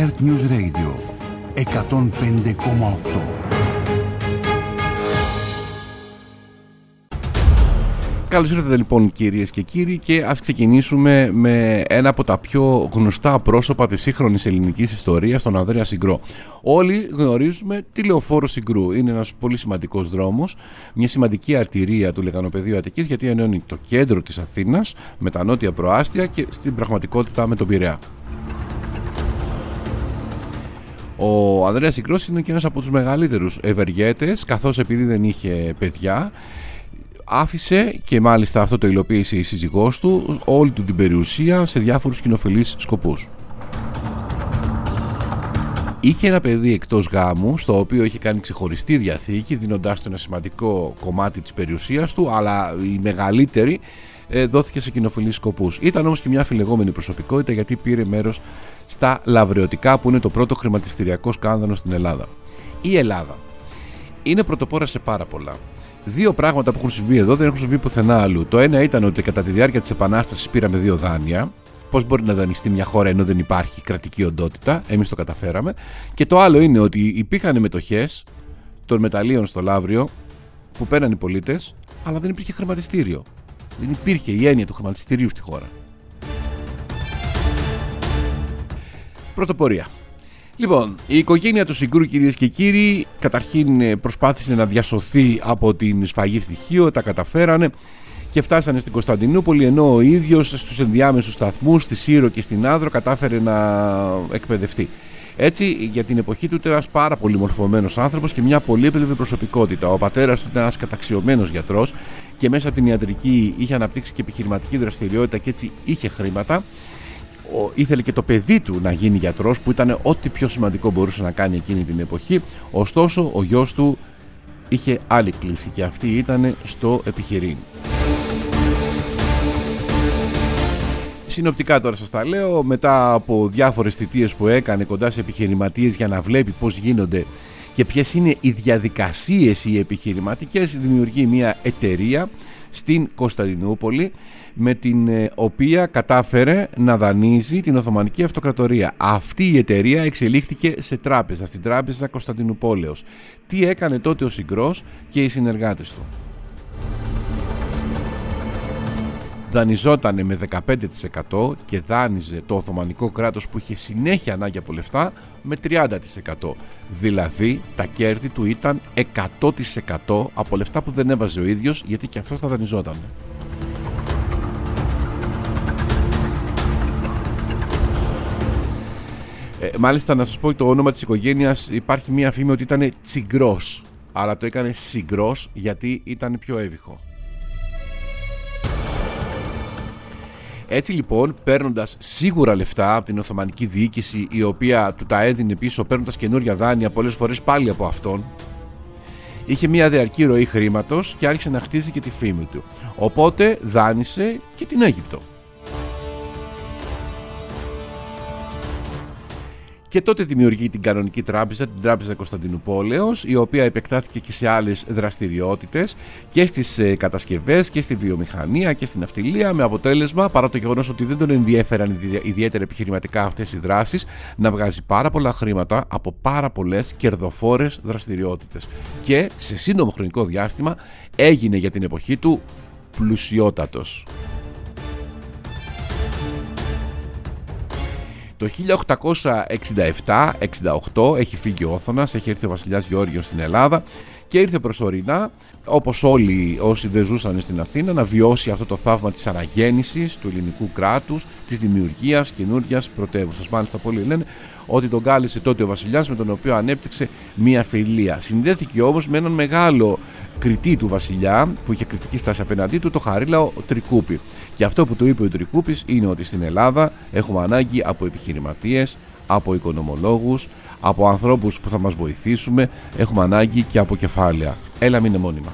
Earth News Radio 105,8. Καλώς ήρθατε λοιπόν κυρίες και κύριοι, και ας ξεκινήσουμε με ένα από τα πιο γνωστά πρόσωπα της σύγχρονης ελληνικής ιστορίας, τον Ανδρέα Συγκρό. Όλοι γνωρίζουμε τη Λεωφόρο Συγκρού. Είναι ένας πολύ σημαντικός δρόμος, μια σημαντική αρτηρία του Λεκανοπεδίου Αττικής, γιατί ενώνει το κέντρο της Αθήνας με τα νότια προάστια και στην πραγματικότητα με τον Πειραιά. Ο Ανδρέας Συγκρός είναι και ένας από τους μεγαλύτερους ευεργέτες, καθώς επειδή δεν είχε παιδιά, άφησε, και μάλιστα αυτό το υλοποίησε η σύζυγός του, όλη του την περιουσία σε διάφορους κοινοφιλείς σκοπούς. Είχε ένα παιδί εκτός γάμου, στο οποίο είχε κάνει ξεχωριστή διαθήκη, δίνοντάς του ένα σημαντικό κομμάτι της περιουσίας του, αλλά η μεγαλύτερη δόθηκε σε κοινοφιλείς σκοπούς. Ήταν όμως και μια αφιλεγόμενη προσωπικότητα, γιατί πήρε μέρος στα λαβρεωτικά, που είναι το πρώτο χρηματιστηριακό σκάνδαλο στην Ελλάδα. Η Ελλάδα είναι πρωτοπόρα σε πάρα πολλά. Δύο πράγματα που έχουν συμβεί εδώ δεν έχουν συμβεί πουθενά αλλού. Το ένα ήταν ότι κατά τη διάρκεια της Επανάστασης πήραμε 2 δάνεια. Πώς μπορεί να δανειστεί μια χώρα ενώ δεν υπάρχει κρατική οντότητα? Εμείς το καταφέραμε. Και το άλλο είναι ότι υπήρχαν μετοχές των μεταλλίων στο Λαύριο που παίρναν οι πολίτες, αλλά δεν υπήρχε χρηματιστήριο. Δεν υπήρχε η έννοια του χρηματιστηρίου στη χώρα. Πρωτοπορία. Λοιπόν, η οικογένεια του Συγκρού, κυρίες και κύριοι, καταρχήν προσπάθησε να διασωθεί από την σφαγή στη Χίο, τα καταφέρανε και φτάσανε στην Κωνσταντινούπολη, ενώ ο ίδιος στους ενδιάμεσους σταθμούς, στη Σύρο και στην Άδρο, κατάφερε να εκπαιδευτεί. Έτσι, για την εποχή του ήταν ένας πάρα πολύ μορφωμένος άνθρωπος και μια πολύεπίπεδη προσωπικότητα. Ο πατέρας του ήταν ένας καταξιωμένος γιατρός και μέσα από την ιατρική είχε αναπτύξει και επιχειρηματική δραστηριότητα και έτσι είχε χρήματα. Ήθελε και το παιδί του να γίνει γιατρός, που ήταν ό,τι πιο σημαντικό μπορούσε να κάνει εκείνη την εποχή. Ωστόσο, ο γιος του είχε άλλη κλίση και αυτή ήταν στο επιχειρήν. Συνοπτικά τώρα σας τα λέω, μετά από διάφορες θητείες που έκανε κοντά σε επιχειρηματίες για να βλέπει πώς γίνονται και ποιες είναι οι διαδικασίες οι επιχειρηματικές, δημιουργεί μια εταιρεία στην Κωνσταντινούπολη, με την οποία κατάφερε να δανείζει την Οθωμανική Αυτοκρατορία. Αυτή η εταιρεία εξελίχθηκε σε τράπεζα, στην Τράπεζα Κωνσταντινουπόλεως. Τι έκανε τότε ο Συγκρός και οι συνεργάτες του? Δανειζότανε με 15% και δάνειζε το Οθωμανικό κράτος, που είχε συνέχεια ανάγκη από λεφτά, με 30%. Δηλαδή τα κέρδη του ήταν 100% από λεφτά που δεν έβαζε ο ίδιος, γιατί και αυτός τα δανειζότανε. Μάλιστα, να σας πω το όνομα της οικογένειας, υπάρχει μία φήμη ότι ήταν Τσιγκρός, αλλά το έκανε Συγκρός γιατί ήταν πιο έβυχο. Έτσι λοιπόν, παίρνοντας σίγουρα λεφτά από την Οθωμανική διοίκηση, η οποία του τα έδινε πίσω παίρνοντας καινούρια δάνεια, πολλές φορές πάλι από αυτόν, είχε μια διαρκή ροή χρήματος και άρχισε να χτίζει και τη φήμη του. Οπότε δάνεισε και την Αίγυπτο. Και τότε δημιουργεί την κανονική τράπεζα, την Τράπεζα Κωνσταντινουπόλεως, η οποία επεκτάθηκε και σε άλλες δραστηριότητες και στις κατασκευές και στη βιομηχανία και στην ναυτιλία, με αποτέλεσμα, παρά το γεγονός ότι δεν τον ενδιέφεραν ιδιαίτερα επιχειρηματικά αυτές οι δράσεις, να βγάζει πάρα πολλά χρήματα από πάρα πολλές κερδοφόρες δραστηριότητες. Και σε σύντομο χρονικό διάστημα έγινε για την εποχή του πλουσιότατος. Το 1867-68 έχει φύγει ο Όθωνας, έχει έρθει ο βασιλιάς Γεώργιος στην Ελλάδα και ήρθε προσωρινά, όπως όλοι όσοι δεν ζούσαν στην Αθήνα, να βιώσει αυτό το θαύμα της αναγέννησης του ελληνικού κράτους, της δημιουργίας καινούργιας πρωτεύουσας. Μάλιστα, πολλοί λένε ότι τον κάλεσε τότε ο βασιλιάς, με τον οποίο ανέπτυξε μία φιλία. Συνδέθηκε όμως με έναν μεγάλο κριτή του βασιλιά, που είχε κριτική στάση απέναντί του, το Χαρίλαο Τρικούπη. Και αυτό που του είπε ο Τρικούπης είναι ότι στην Ελλάδα έχουμε ανάγκη από επιχειρηματίες, από οικονομολόγους, από ανθρώπους που θα μας βοηθήσουμε, έχουμε ανάγκη και από κεφάλαια. Έλα, μην είναι μόνιμα.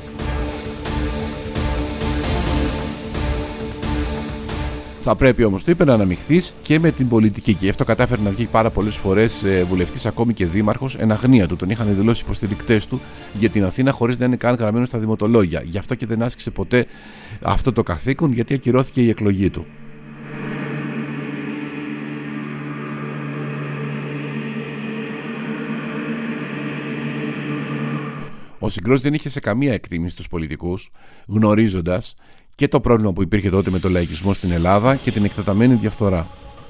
Θα πρέπει όμως, το είπε, να αναμειχθείς και με την πολιτική. Και αυτό κατάφερε να βγει πάρα πολλές φορές βουλευτής, ακόμη και δήμαρχος, εν αγνία του. Τον είχαν δηλώσει υποστηρικτές του για την Αθήνα, χωρίς να είναι καν γραμμένο στα δημοτολόγια. Γι' αυτό και δεν άσκησε ποτέ αυτό το καθήκον, γιατί ακυρώθηκε η εκλογή του. Ο Συγκρός δεν είχε σε καμία εκτίμηση τους πολιτικούς, γνωρίζοντας και το πρόβλημα που υπήρχε τότε με τον λαϊκισμό στην Ελλάδα και την εκτεταμένη διαφθορά.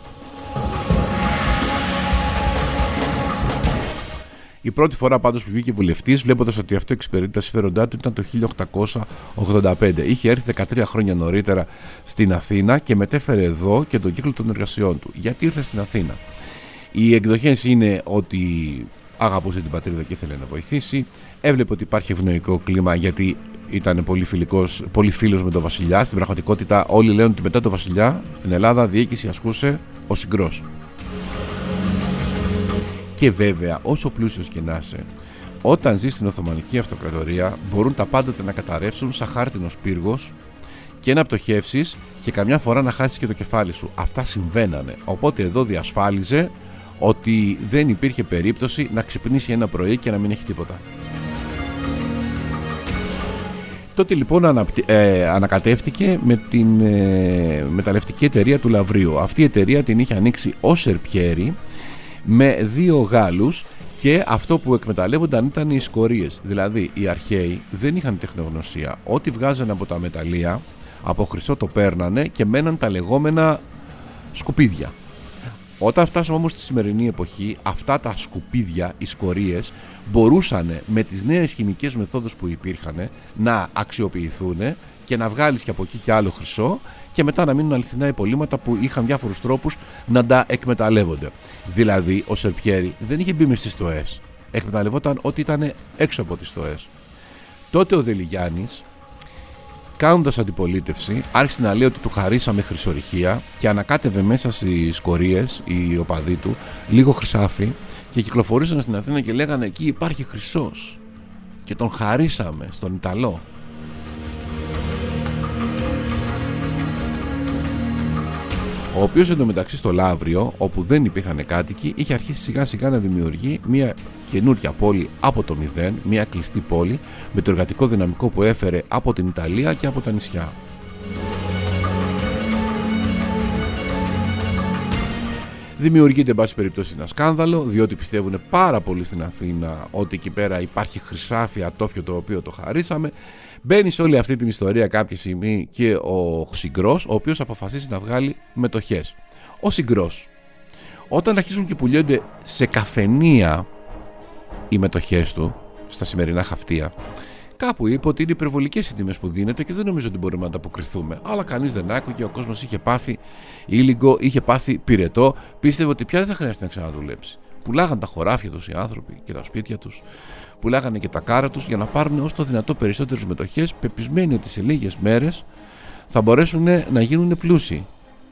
Η πρώτη φορά πάντως που βγήκε βουλευτής, βλέποντας ότι αυτό εξυπηρετεί τα συμφέροντά του, ήταν το 1885. Είχε έρθει 13 χρόνια νωρίτερα στην Αθήνα και μετέφερε εδώ και τον κύκλο των εργασιών του. Γιατί ήρθε στην Αθήνα? Οι εκδοχές είναι ότι αγαπούσε την πατρίδα και ήθελε να βοηθήσει. Έβλεπε ότι υπάρχει ευνοϊκό κλίμα γιατί ήταν πολύ φίλος με τον Βασιλιά. Στην πραγματικότητα, όλοι λένε ότι μετά τον Βασιλιά στην Ελλάδα διοίκηση ασκούσε ο Συγκρός. Και βέβαια, όσο πλούσιος και να είσαι, όταν ζεις στην Οθωμανική Αυτοκρατορία, μπορούν τα πάντα να καταρρεύσουν σαν χάρτινος πύργος και να πτωχεύσεις και καμιά φορά να χάσεις και το κεφάλι σου. Αυτά συμβαίνανε. Οπότε εδώ διασφάλιζε ότι δεν υπήρχε περίπτωση να ξυπνήσει ένα πρωί και να μην έχει τίποτα. Τότε λοιπόν ανακατεύτηκε με την μεταλλευτική εταιρεία του Λαυρίου. Αυτή η εταιρεία την είχε ανοίξει ο Σερπιέρη με 2 Γάλλους και αυτό που εκμεταλλεύονταν ήταν οι σκορίες. Δηλαδή οι αρχαίοι δεν είχαν τεχνογνωσία. Ό,τι βγάζανε από τα μεταλλεία, από χρυσό το παίρνανε και μέναν τα λεγόμενα σκουπίδια. Όταν φτάσαμε όμως στη σημερινή εποχή, αυτά τα σκουπίδια, οι σκορίες, μπορούσαν με τις νέες χημικές μεθόδους που υπήρχαν να αξιοποιηθούν και να βγάλεις και από εκεί και άλλο χρυσό και μετά να μείνουν αληθινά υπολείμματα που είχαν διάφορους τρόπους να τα εκμεταλλεύονται. Δηλαδή, ο Σερπιέρη δεν είχε μπει μες στις στοές. Εκμεταλλευόταν ό,τι ήταν έξω από τις στοές. Τότε ο Δελιγιάννης, κάνοντας αντιπολίτευση, άρχισε να λέει ότι του χαρίσαμε χρυσορυχεία και ανακάτευε μέσα στις σκορίες οι οπαδοί του λίγο χρυσάφι και κυκλοφορούσαν στην Αθήνα και λέγανε εκεί υπάρχει χρυσός και τον χαρίσαμε στον Ιταλό. Ο οποίος εντωμεταξύ στο Λαύριο, όπου δεν υπήρχαν κάτοικοι, είχε αρχίσει σιγά σιγά να δημιουργεί μια καινούρια πόλη από το μηδέν, μια κλειστή πόλη με το εργατικό δυναμικό που έφερε από την Ιταλία και από τα νησιά. Δημιουργείται εν πάση περιπτώσει ένα σκάνδαλο, διότι πιστεύουν πάρα πολύ στην Αθήνα ότι εκεί πέρα υπάρχει χρυσάφι ατόφιο το οποίο το χαρίσαμε. Μπαίνει σε όλη αυτή την ιστορία κάποια στιγμή και ο Συγκρός, ο οποίος αποφασίζει να βγάλει μετοχές. Ο Συγκρός, όταν αρχίζουν και πουλιώνται σε καφενεία οι μετοχές του, στα σημερινά χαυτία, κάπου είπε ότι είναι υπερβολικές οι τιμές που δίνεται και δεν νομίζω ότι μπορούμε να ανταποκριθούμε. Αλλά κανείς δεν άκουγε, ο κόσμος είχε πάθει ήλιγκο, είχε πάθει πυρετό, πίστευε ότι πια δεν θα χρειάζεται να ξαναδουλέψει. Πουλάγαν τα χωράφια τους οι άνθρωποι και τα σπίτια τους, πουλάγανε και τα κάρα τους για να πάρουν όσο το δυνατό περισσότερες μετοχές, πεπισμένοι ότι σε λίγες μέρες θα μπορέσουν να γίνουν πλούσιοι.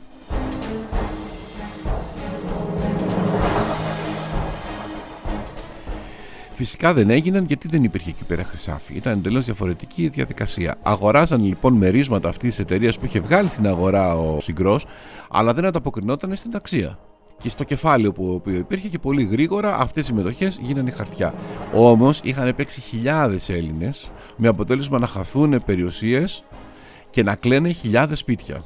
Φυσικά δεν έγιναν γιατί δεν υπήρχε εκεί πέρα χρυσάφι. Ήταν εντελώς διαφορετική η διαδικασία. Αγοράζαν λοιπόν μερίσματα αυτής της εταιρείας που είχε βγάλει στην αγορά ο Συγκρός, αλλά δεν ανταποκρινόταν στην αξία και στο κεφάλαιο που υπήρχε και πολύ γρήγορα αυτές οι μετοχές γίνανε χαρτιά. Όμως είχαν παίξει χιλιάδες Έλληνες με αποτέλεσμα να χαθούν περιουσίες και να κλαίνε χιλιάδες σπίτια.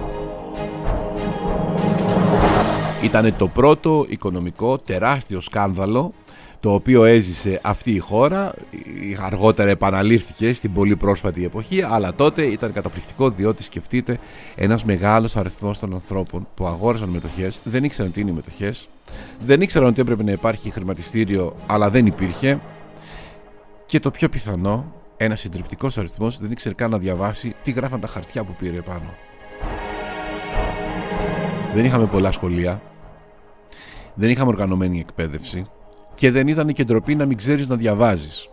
Ήταν το πρώτο οικονομικό τεράστιο σκάνδαλο το οποίο έζησε αυτή η χώρα. Αργότερα επαναλήφθηκε στην πολύ πρόσφατη εποχή, αλλά τότε ήταν καταπληκτικό διότι σκεφτείτε ένας μεγάλος αριθμός των ανθρώπων που αγόρασαν μετοχές, δεν ήξεραν τι είναι οι μετοχές, δεν ήξεραν ότι έπρεπε να υπάρχει χρηματιστήριο αλλά δεν υπήρχε και το πιο πιθανό, ένας συντριπτικός αριθμός δεν ήξερε καν να διαβάσει τι γράφαν τα χαρτιά που πήρε πάνω. Δεν είχαμε πολλά σχολεία, δεν είχαμε οργανωμένη εκπαίδευση και δεν ήταν και ντροπή να μην ξέρεις να διαβάζεις.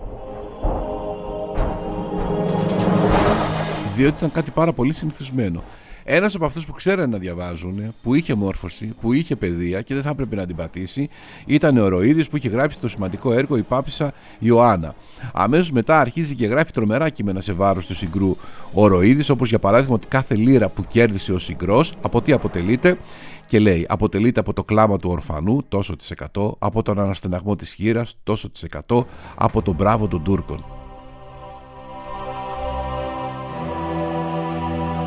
Διότι ήταν κάτι πάρα πολύ συνηθισμένο. Ένας από αυτούς που ξέρανε να διαβάζουν, που είχε μόρφωση, που είχε παιδεία και δεν θα έπρεπε να την πατήσει, ήταν ο Ροΐδης που είχε γράψει το σημαντικό έργο «Η Πάπισσα Ιωάννα». Αμέσως μετά αρχίζει και γράφει τρομερά κείμενα σε βάρος του Συγκρού ο Ροΐδης, όπως για παράδειγμα ότι κάθε λίρα που κέρδισε ο Συγκρός από τι αποτελείται. Και λέει, αποτελείται από το κλάμα του ορφανού, τόσο της 100, από τον αναστεναγμό της χήρας, τόσο της 100, από τον μπράβο των Τούρκων.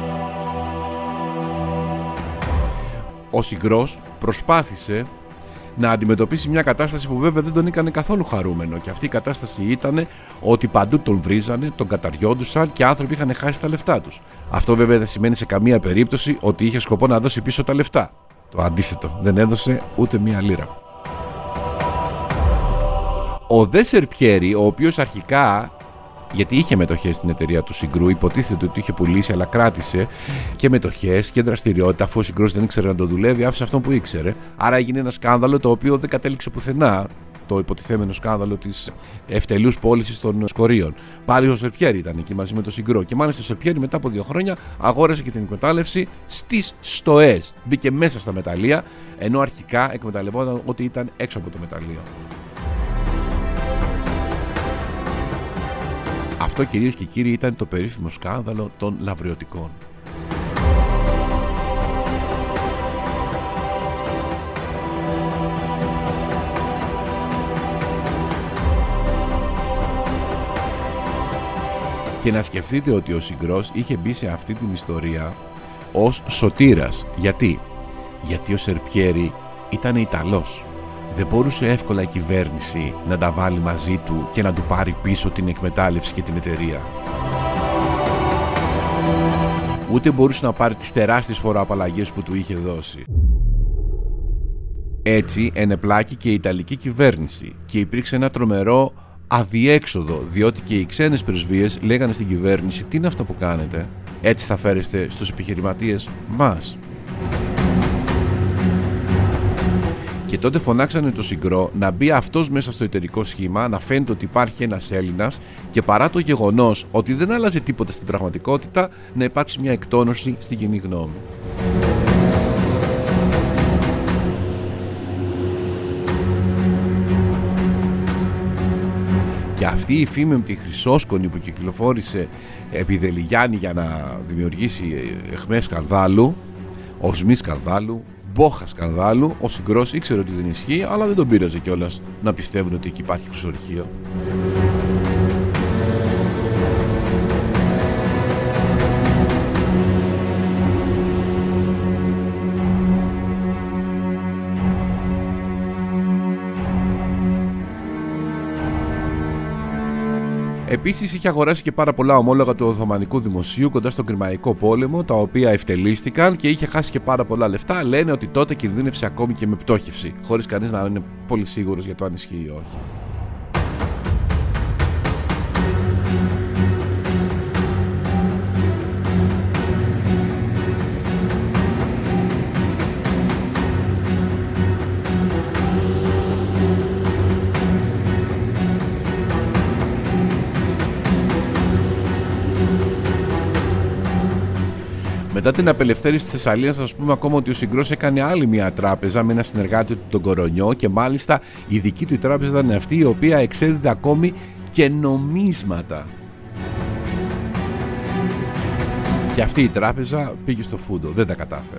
Ο Συγκρός προσπάθησε να αντιμετωπίσει μια κατάσταση που βέβαια δεν τον έκανε καθόλου χαρούμενο. Και αυτή η κατάσταση ήταν ότι παντού τον βρίζανε, τον καταριόντουσαν και άνθρωποι είχαν χάσει τα λεφτά τους. Αυτό βέβαια δεν σημαίνει σε καμία περίπτωση ότι είχε σκοπό να δώσει πίσω τα λεφτά. Το αντίθετο, δεν έδωσε ούτε μία λίρα. Ο Δε Σερπιέρι, ο οποίος αρχικά, γιατί είχε μετοχές στην εταιρεία του Συγκρού, υποτίθεται ότι είχε πουλήσει, αλλά κράτησε και μετοχές και δραστηριότητα, αφού ο Συγκρός δεν ήξερε να το δουλεύει, άφησε αυτόν που ήξερε. Άρα έγινε ένα σκάνδαλο το οποίο δεν κατέληξε πουθενά. Το υποτιθέμενο σκάνδαλο της ευτελούς πώλησης των σκορίων. Πάλι ο Σερπιέρι ήταν εκεί μαζί με τον Συγκρό. Και μάλιστα ο Σερπιέρι μετά από 2 χρόνια αγόρασε και την εκμετάλλευση στις στοές. Μπήκε μέσα στα μεταλλεία, ενώ αρχικά εκμεταλλευόταν ότι ήταν έξω από το μεταλλείο. Αυτό, κυρίες και κύριοι, ήταν το περίφημο σκάνδαλο των λαβριωτικών. Και να σκεφτείτε ότι ο Συγκρός είχε μπει σε αυτή την ιστορία ως σωτήρας. Γιατί? Γιατί ο Σερπιέρι ήταν Ιταλός. Δεν μπορούσε εύκολα η κυβέρνηση να τα βάλει μαζί του και να του πάρει πίσω την εκμετάλλευση και την εταιρεία. Ούτε μπορούσε να πάρει τις τεράστιες φοροαπαλλαγές που του είχε δώσει. Έτσι ενεπλάκη και η Ιταλική κυβέρνηση και υπήρξε ένα τρομερό αδιέξοδο, διότι και οι ξένες πρεσβείες λέγανε στην κυβέρνηση: τι είναι αυτό που κάνετε, έτσι θα φέρεστε στους επιχειρηματίες μας? Και τότε φωνάξανε το Συγκρό να μπει αυτός μέσα στο εταιρικό σχήμα, να φαίνεται ότι υπάρχει ένας Έλληνας και παρά το γεγονός ότι δεν άλλαζε τίποτα στην πραγματικότητα, να υπάρξει μια εκτόνωση στη κοινή γνώμη. Και αυτή η φήμη με τη χρυσόσκονη που κυκλοφόρησε επί Δελιγιάννη για να δημιουργήσει αιχμές σκανδάλου, οσμή σκανδάλου, μπόχα σκανδάλου, ο Συγκρός ήξερε ότι δεν ισχύει, αλλά δεν τον πείραζε κιόλας να πιστεύουν ότι εκεί υπάρχει χρυσορυχείο. Επίσης είχε αγοράσει και πάρα πολλά ομόλογα του Οθωμανικού Δημοσίου κοντά στον Κρημαϊκό Πόλεμο, τα οποία ευτελίστηκαν και είχε χάσει και πάρα πολλά λεφτά. Λένε ότι τότε κινδύνευσε ακόμη και με πτώχευση, χωρίς κανείς να είναι πολύ σίγουρος για το αν ισχύει ή όχι. Μετά την απελευθέρωση της Θεσσαλίας, θα σας πούμε ακόμα ότι ο Συγκρός έκανε άλλη μια τράπεζα με ένα συνεργάτη του, τον Κορονιό, και μάλιστα η δική του τράπεζα ήταν αυτή η οποία εξέδιδε ακόμη και νομίσματα. Και αυτή η τράπεζα πήγε στο φούντο, δεν τα κατάφερε.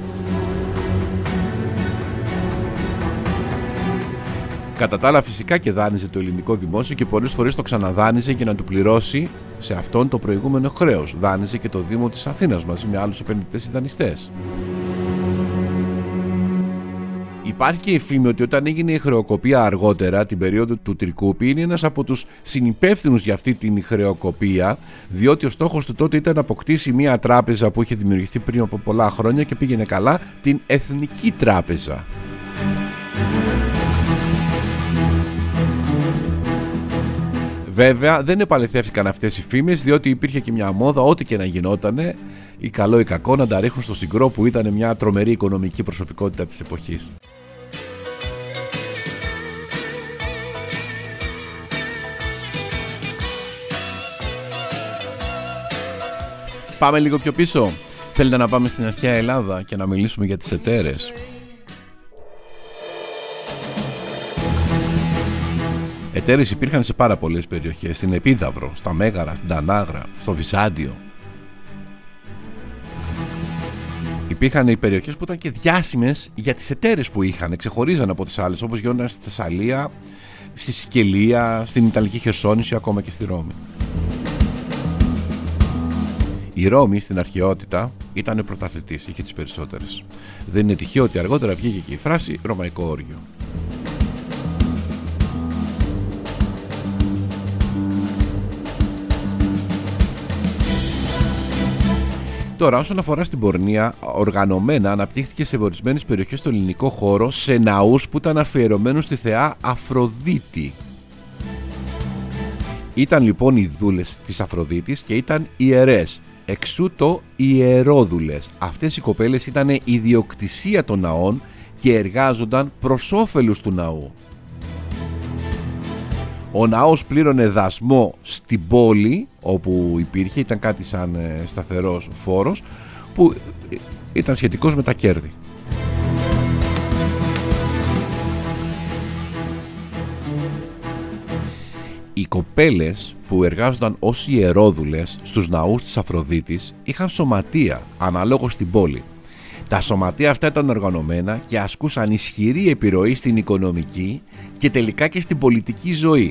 Κατά τα άλλα, φυσικά και δάνειζε το ελληνικό δημόσιο και πολλές φορές το ξαναδάνειζε για να του πληρώσει σε αυτόν το προηγούμενο χρέος. Δάνειζε και το Δήμο της Αθήνας μαζί με άλλους επενδυτές ή δανειστές. Υπάρχει και η φήμη ότι όταν έγινε η χρεοκοπία αργότερα, την περίοδο του Τρικούπη, είναι ένας από τους συνυπεύθυνους για αυτή την χρεοκοπία, διότι ο στόχος του τότε ήταν να αποκτήσει μια τράπεζα που είχε δημιουργηθεί πριν από πολλά χρόνια και πήγαινε καλά, την Εθνική Τράπεζα. Βέβαια δεν επαληθεύτηκαν αυτές οι φήμες, διότι υπήρχε και μια μόδα ό,τι και να γινότανε, ή καλό ή κακό, να τα ρίχνουν στο Συγκρό, που ήταν μια τρομερή οικονομική προσωπικότητα της εποχής. Πάμε λίγο πιο πίσω. Θέλετε να πάμε στην αρχαία Ελλάδα και να μιλήσουμε για τις εταίρες? Εταίρες υπήρχαν σε πάρα πολλές περιοχές, στην Επίδαυρο, στα Μέγαρα, στην Τανάγρα, στο Βυζάντιο. Υπήρχαν οι περιοχές που ήταν και διάσημες για τις εταίρες που είχαν, ξεχωρίζαν από τις άλλες, όπως γινόταν στη Θεσσαλία, στη Σικελία, στην Ιταλική Χερσόνησο, ακόμα και στη Ρώμη. Η Ρώμη στην αρχαιότητα ήταν πρωταθλητής, είχε τις περισσότερες. Δεν είναι τυχαίο ότι αργότερα βγήκε και η φράση Ρωμαϊκό Όργιο. Τώρα, όσον αφορά στην πορνεία, οργανωμένα αναπτύχθηκε σε ορισμένες περιοχές στο ελληνικό χώρο σε ναούς που ήταν αφιερωμένους στη θεά Αφροδίτη. Ήταν λοιπόν οι δούλες της Αφροδίτης και ήταν ιερές. Εξού το ιερόδουλες. Αυτές οι κοπέλες ήταν ιδιοκτησία των ναών και εργάζονταν προς όφελος του ναού. Ο ναός πλήρωνε δασμό στην πόλη όπου υπήρχε, ήταν κάτι σαν σταθερός φόρος που ήταν σχετικός με τα κέρδη. Οι κοπέλες που εργάζονταν ως ιερόδουλες στους ναούς της Αφροδίτης είχαν σωματεία αναλόγως στην πόλη. Τα σωματεία αυτά ήταν οργανωμένα και ασκούσαν ισχυρή επιρροή στην οικονομική και τελικά και στην πολιτική ζωή.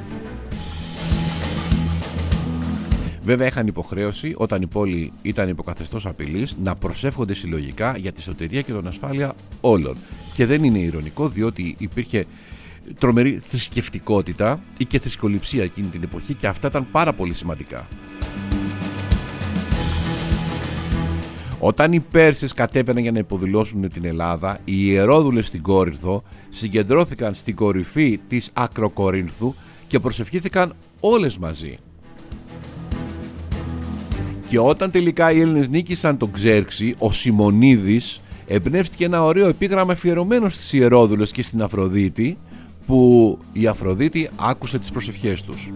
Βέβαια είχαν υποχρέωση, όταν η πόλη ήταν υποκαθεστώς απειλής, να προσεύχονται συλλογικά για τη σωτηρία και την ασφάλεια όλων. Και δεν είναι ειρωνικό, διότι υπήρχε τρομερή θρησκευτικότητα ή και θρησκοληψία εκείνη την εποχή και αυτά ήταν πάρα πολύ σημαντικά. Όταν οι Πέρσες κατέβαιναν για να υποδηλώσουν την Ελλάδα, οι ιερόδουλες στην Κόρινθο συγκεντρώθηκαν στην κορυφή της Ακροκορίνθου και προσευχήθηκαν όλες μαζί. Και όταν τελικά οι Έλληνες νίκησαν τον Ξέρξη, ο Σιμονίδης εμπνεύστηκε ένα ωραίο επίγραμμα αφιερωμένο στις ιερόδουλες και στην Αφροδίτη, που η Αφροδίτη άκουσε τις προσευχές τους.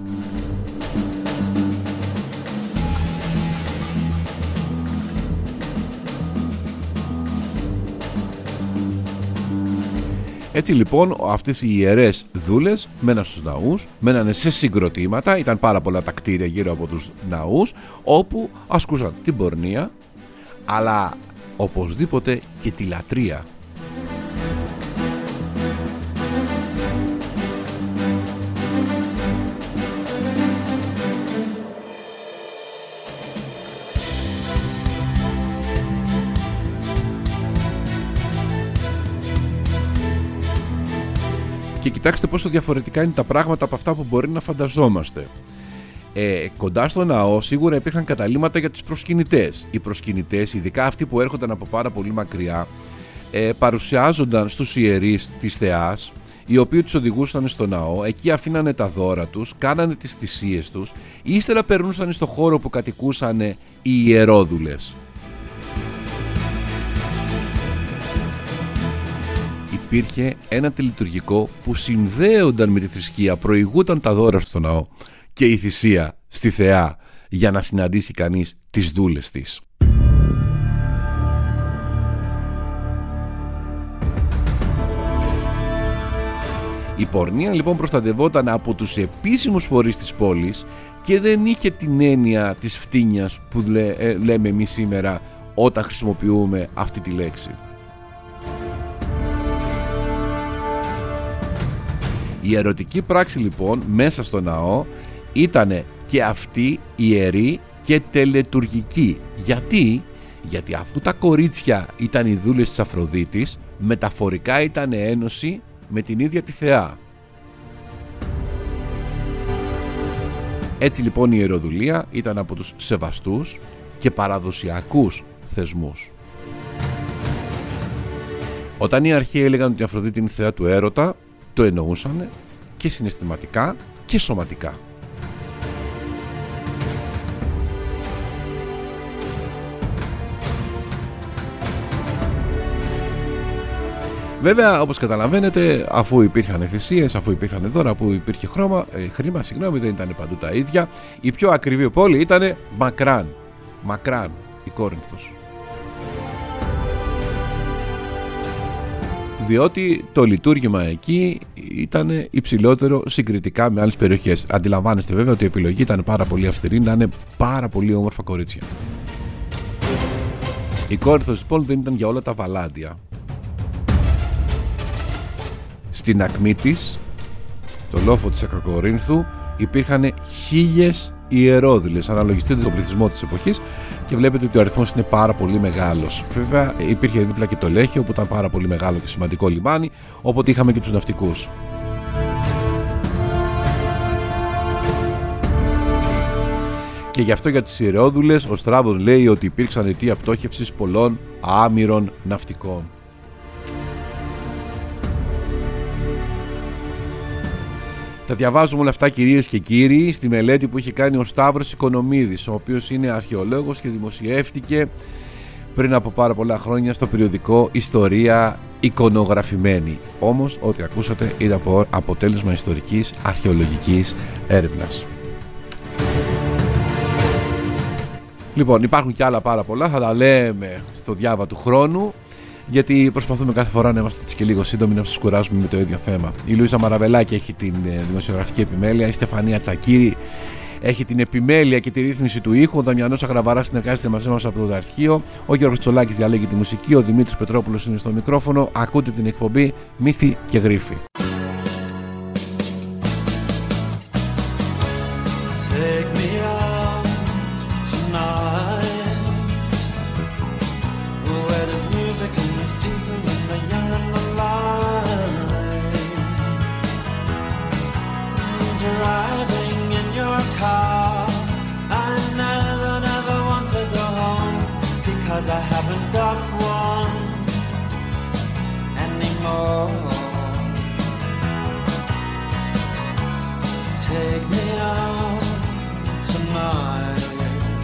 Έτσι λοιπόν αυτές οι ιερές δούλες μέναν στους ναούς, μένανε σε συγκροτήματα, ήταν πάρα πολλά τα κτίρια γύρω από τους ναούς, όπου ασκούσαν την πορνεία, αλλά οπωσδήποτε και τη λατρεία. Και κοιτάξτε πόσο διαφορετικά είναι τα πράγματα από αυτά που μπορεί να φανταζόμαστε. Κοντά στο ναό σίγουρα υπήρχαν καταλύματα για τους προσκυνητές. Οι προσκυνητές, ειδικά αυτοί που έρχονταν από πάρα πολύ μακριά, παρουσιάζονταν στους ιερείς της θεάς, οι οποίοι τους οδηγούσαν στο ναό, εκεί αφήνανε τα δώρα τους, κάνανε τις θυσίες τους, ύστερα περνούσαν στο χώρο που κατοικούσαν οι ιερόδουλες. Υπήρχε ένα τελειτουργικό που συνδέονταν με τη θρησκεία, προηγούταν τα δώρα στο ναό και η θυσία στη θεά για να συναντήσει κανείς τις δούλες της. Η πορνεία λοιπόν προστατευόταν από τους επίσημους φορείς της πόλης και δεν είχε την έννοια της φτύνιας που λέμε εμείς σήμερα όταν χρησιμοποιούμε αυτή τη λέξη. Η ερωτική πράξη λοιπόν μέσα στο ναό ήταν και αυτή ιερή και τελετουργική. Γιατί αφού τα κορίτσια ήταν οι δούλες της Αφροδίτης, μεταφορικά ήταν ένωση με την ίδια τη θεά. Έτσι λοιπόν η ιεροδουλεία ήταν από τους σεβαστούς και παραδοσιακούς θεσμούς. Όταν οι αρχαίοι έλεγαν ότι η Αφροδίτη είναι η θεά του έρωτα, το εννοούσαν και συναισθηματικά και σωματικά. Βέβαια, όπως καταλαβαίνετε, αφού υπήρχαν θυσίες, αφού υπήρχαν δώρα, αφού υπήρχε χρήμα, δεν ήταν παντού τα ίδια. Η πιο ακριβή πόλη ήταν Μακράν, η Κόρινθος. Διότι το λειτουργήμα εκεί ήταν υψηλότερο συγκριτικά με άλλες περιοχές. Αντιλαμβάνεστε βέβαια ότι η επιλογή ήταν πάρα πολύ αυστηρή, να είναι πάρα πολύ όμορφα κορίτσια. Η Κόρινθος λοιπόν δεν ήταν για όλα τα βαλάντια. Στην ακμή της, το λόφο της Ακροκορίνθου, υπήρχαν 1000 ιερόδουλες. Αναλογιστείτε τον πληθυσμό της εποχής και βλέπετε ότι ο αριθμός είναι πάρα πολύ μεγάλος. Βέβαια υπήρχε δίπλα και το Λέχιο που ήταν πάρα πολύ μεγάλο και σημαντικό λιμάνι, οπότε είχαμε και τους ναυτικούς. Και γι' αυτό για τις ιερεόδουλες ο Στράβος λέει ότι υπήρξαν αιτία πτώχευσης πολλών άμυρων ναυτικών. Τα διαβάζουμε όλα αυτά, κυρίες και κύριοι, στη μελέτη που είχε κάνει ο Σταύρος Οικονομίδης, ο οποίος είναι αρχαιολόγος και δημοσιεύτηκε πριν από πάρα πολλά χρόνια στο περιοδικό Ιστορία Εικονογραφημένη. Όμως ό,τι ακούσατε είναι αποτέλεσμα ιστορικής αρχαιολογικής έρευνας. Λοιπόν, υπάρχουν και άλλα πάρα πολλά, θα τα λέμε στο διάβα του χρόνου, γιατί προσπαθούμε κάθε φορά να είμαστε έτσι και λίγο σύντομοι, να σας κουράζουμε με το ίδιο θέμα. Η Λουίζα Μαραβελάκη έχει την δημοσιογραφική επιμέλεια, η Στεφανία Τσακύρη έχει την επιμέλεια και τη ρύθμιση του ήχου, ο Δαμιανός Αγραβαράς συνεργάζεται μαζί μας από το αρχείο, ο Γιώργος Τσολάκης διαλέγει τη μουσική, ο Δημήτρης Πετρόπουλος είναι στο μικρόφωνο. Ακούτε την εκπομπή Μύθοι και Γρίφοι. I haven't got one anymore. Take me out tonight,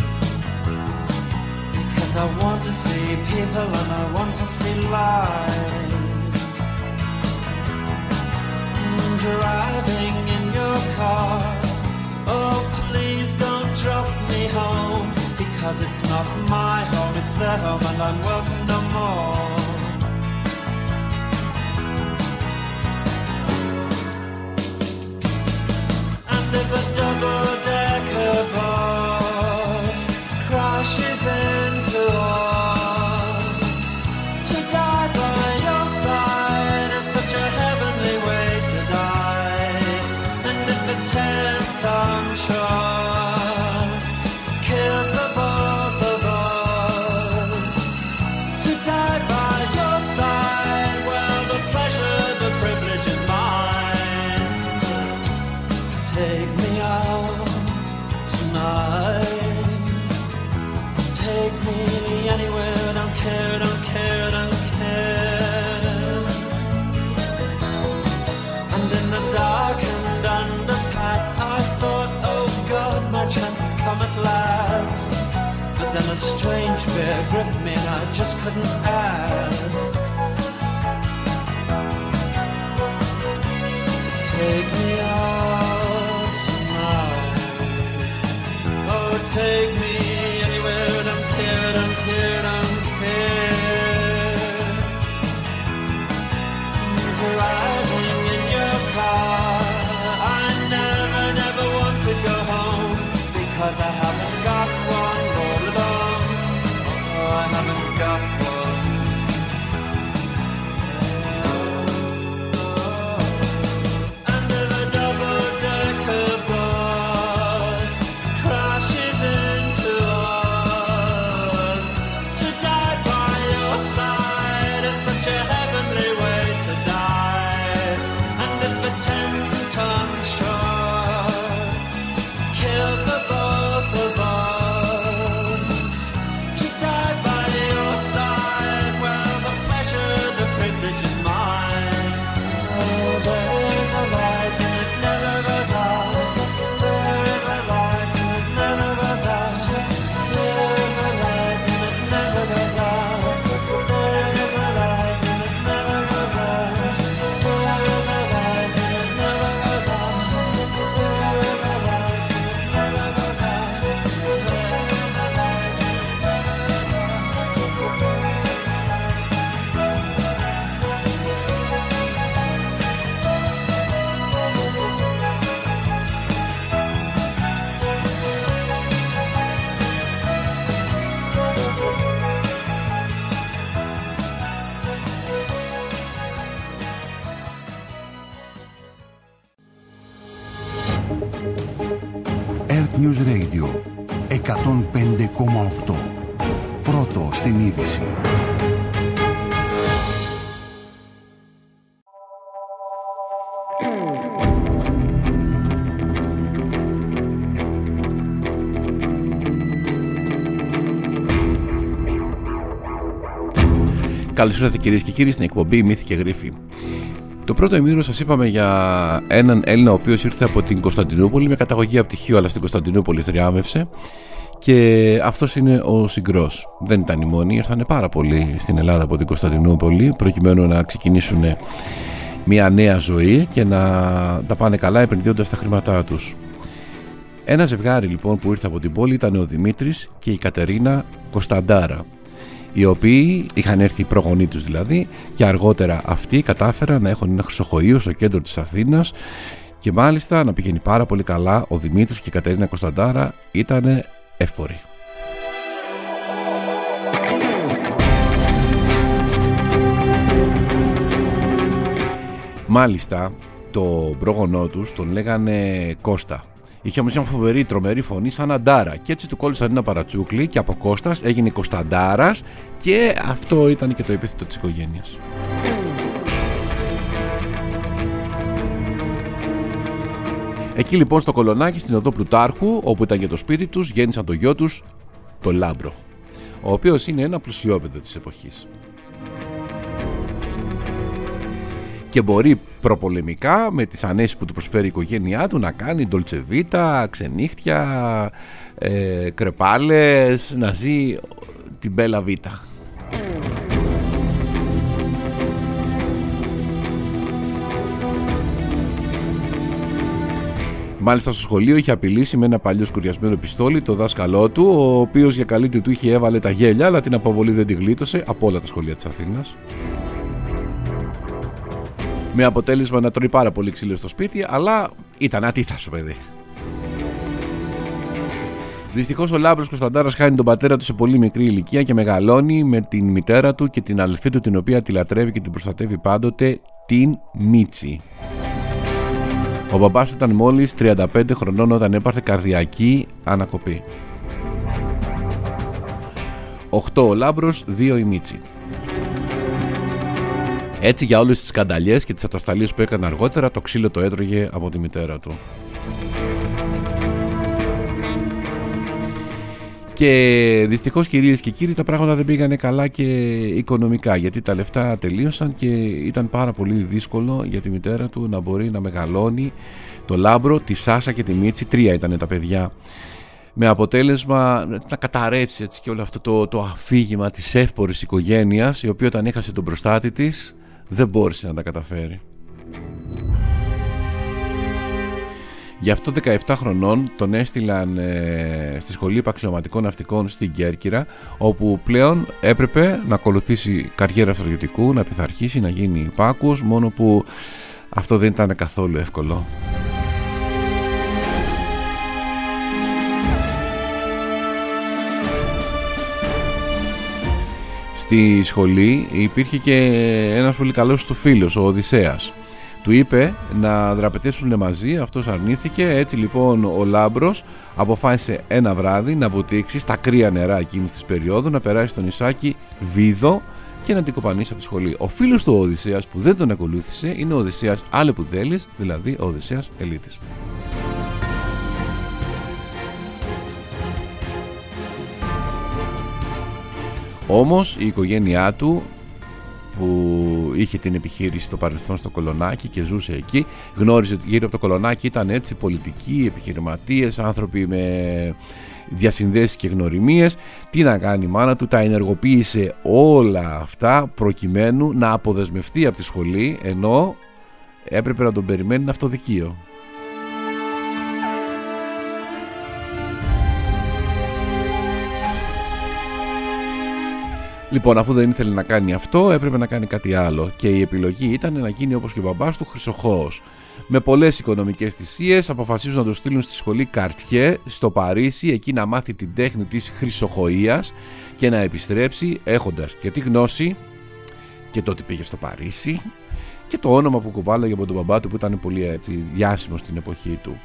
because I want to see people and I want to see light. Driving in your car, oh please don't drop me home, because it's not my home, it's their home, and I'm welcome no more. And if a double-decker bus crashes into us, to die by your side is such a heavenly way to die. And if a 10-ton truck kills the both of us, to die by your side, well, the pleasure, the privilege is mine. Take me out tonight, take me anywhere, don't care, don't care, don't care. And in the darkened underpass I thought, oh God, my chance has come at last. But then a strange fear gripped me and I just couldn't ask. Take me out tonight, oh take me anywhere, don't care, don't care, don't care. Driving in your car, I never, never want to go home, because I haven't got one all along. Oh, I haven't got one. And if a double-decker bus crashes into us, to die by your side is such a heavenly way to die. And if a 10-ton truck kills the both of us, to die by your side, well, the pleasure, the privilege is mine. Oh, there is a light and it never goes out. There is a light and it never goes out. There is a light and it never goes out. There is a light and it never goes out. There is a light and it never goes out. There is a light and it never goes out. There is a light and it never goes out. Earth News Radio 105,8. Πρώτο στην είδηση. Καλώς ήρθατε κυρίες και κύριοι στην εκπομπή Μύθοι και Γρίφοι. Το πρώτο ημίρο σας είπαμε για έναν Έλληνα ο οποίος ήρθε από την Κωνσταντινούπολη με καταγωγή από πτυχίο, αλλά στην Κωνσταντινούπολη θριάμβευσε, και αυτός είναι ο Συγκρός. Δεν ήταν οι μόνοι, ήρθαν πάρα πολλοί στην Ελλάδα από την Κωνσταντινούπολη προκειμένου να ξεκινήσουν μια νέα ζωή και να τα πάνε καλά επενδύοντας τα χρήματά τους. Ένα ζευγάρι λοιπόν που ήρθε από την πόλη ήταν ο Δημήτρης και η Κατερίνα Κωνσταντάρα, οι οποίοι είχαν έρθει οι προγονείς τους δηλαδή, και αργότερα αυτοί κατάφεραν να έχουν ένα χρυσοχοείο στο κέντρο της Αθήνας και μάλιστα να πηγαίνει πάρα πολύ καλά. Ο Δημήτρης και η Κατερίνα Κωνσταντάρα ήταν εύποροι. Μάλιστα το πρόγονό τους τον λέγανε Κώστα. Είχε όμως μια φοβερή τρομερή φωνή σαν Αντάρα, και έτσι του κόλλησαν ένα παρατσούκλι και από Κώστας έγινε Κωνσταντάρας, και αυτό ήταν και το επίθετο της οικογένειας. Εκεί λοιπόν στο Κολονάκι, στην οδό Πλουτάρχου, όπου ήταν και το σπίτι τους, γέννησαν το γιο τους, το Λάμπρο, ο οποίος είναι ένα πλουσιόπεδο της εποχής. Και μπορεί προπολεμικά με τις ανέσεις που του προσφέρει η οικογένειά του να κάνει ντολτσεβίτα, ξενύχτια, κρεπάλες, να ζει την μπέλα βίτα. Μάλιστα στο σχολείο είχε απειλήσει με ένα παλιό σκουριασμένο πιστόλι το δάσκαλό του, ο οποίος για καλύτερη του είχε έβαλε τα γέλια, αλλά την αποβολή δεν τη γλίτωσε από όλα τα σχολεία της Αθήνας. Με αποτέλεσμα να τρώει πάρα πολύ ξύλο στο σπίτι, αλλά ήταν ατίθασο παιδί. Δυστυχώς ο Λάμπρος Κωνσταντάρας χάνει τον πατέρα του σε πολύ μικρή ηλικία και μεγαλώνει με την μητέρα του και την αδελφή του, την οποία τη λατρεύει και την προστατεύει πάντοτε, την Μίτσι. Ο μπαμπάς του ήταν μόλις 35 χρονών όταν έπαθε καρδιακή ανακοπή. 8 ο Λάμπρος, 2 η Μίτσι. Έτσι για όλες τις σκανταλιές και τις ατασταλίες που έκανε αργότερα, το ξύλο το έτρωγε από τη μητέρα του. Και δυστυχώς κυρίες και κύριοι, τα πράγματα δεν πήγανε καλά και οικονομικά, γιατί τα λεφτά τελείωσαν και ήταν πάρα πολύ δύσκολο για τη μητέρα του να μπορεί να μεγαλώνει το Λάμπρο, τη Σάσα και τη Μίτσι. 3 ήταν τα παιδιά. Με αποτέλεσμα να καταρρεύσει έτσι και όλο αυτό το αφήγημα της εύπορης οικογένειας, η οποία όταν έχασε τον προστάτη της δεν μπόρεσε να τα καταφέρει. Γι' αυτό 17 χρονών τον έστειλαν στη Σχολή Επαξιωματικών Ναυτικών στην Κέρκυρα, όπου πλέον έπρεπε να ακολουθήσει καριέρα στρατιωτικού, να πειθαρχήσει, να γίνει υπάκουος, μόνο που αυτό δεν ήταν καθόλου εύκολο. Στη σχολή υπήρχε και ένας πολύ καλός του φίλος, ο Οδυσσέας. Του είπε να δραπετεύσουν μαζί, αυτός αρνήθηκε. Έτσι λοιπόν ο Λάμπρος αποφάσισε ένα βράδυ να βουτήξει στα κρύα νερά εκείνης της περίοδου, να περάσει στο νησάκι Βίδο και να την κοπανίσει από τη σχολή. Ο φίλος του Οδυσσέας που δεν τον ακολούθησε είναι ο Οδυσσέας Αλεπουδέλης, δηλαδή ο Οδυσσέας Ελίτης. Όμως η οικογένειά του, που είχε την επιχείρηση στο παρελθόν στο Κολονάκι και ζούσε εκεί, γνώριζε γύρω από το Κολονάκι, ήταν έτσι πολιτικοί, επιχειρηματίες, άνθρωποι με διασυνδέσεις και γνωριμίες. Τι να κάνει η μάνα του, τα ενεργοποίησε όλα αυτά προκειμένου να αποδεσμευτεί από τη σχολή, ενώ έπρεπε να τον περιμένει αυτοδικείο. Λοιπόν, αφού δεν ήθελε να κάνει αυτό, έπρεπε να κάνει κάτι άλλο. Και η επιλογή ήταν να γίνει όπως και ο μπαμπάς του, χρυσοχώος. Με πολλές οικονομικές θυσίες αποφασίζουν να το στείλουν στη σχολή Καρτιέ στο Παρίσι, εκεί να μάθει την τέχνη της χρυσοχοΐας και να επιστρέψει έχοντας και τη γνώση και το ότι πήγε στο Παρίσι και το όνομα που κουβάλαγε από τον μπαμπά του, που ήταν πολύ έτσι διάσημο στην εποχή του.